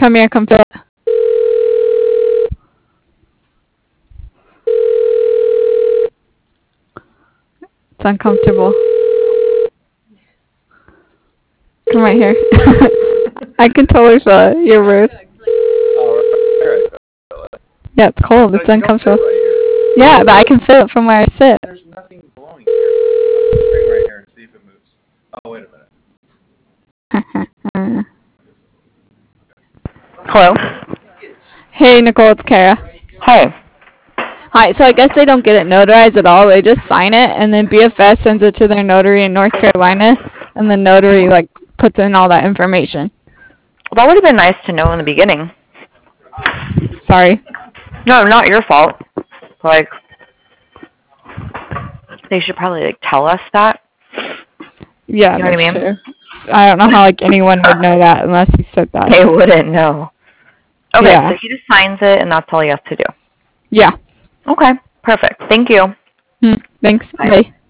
Come here, come fill it. It's uncomfortable. Come right here. I can totally feel it. You're rude. Yeah, it's cold. It's uncomfortable. Yeah, but I can feel it from where I sit. There's nothing blowing here. Let's bring right here and see if it moves. Oh, wait a minute. Hello? Hey, Nicole, it's Kara. Hi. Hi, so I guess they don't get it notarized at all. They just sign it, and then BFS sends it to their notary in North Carolina, and the notary, like, puts in all that information. Well, that would have been nice to know in the beginning. Sorry. No, not your fault. Like, they should probably, like, tell us that. Yeah, You know what that's I mean? true. I don't know how, like, anyone would know that unless you said that. They wouldn't know. Okay, Yeah. so he just signs it, and that's all he has to do. Yeah. Okay, perfect. Thank you. Thanks. Bye. Bye.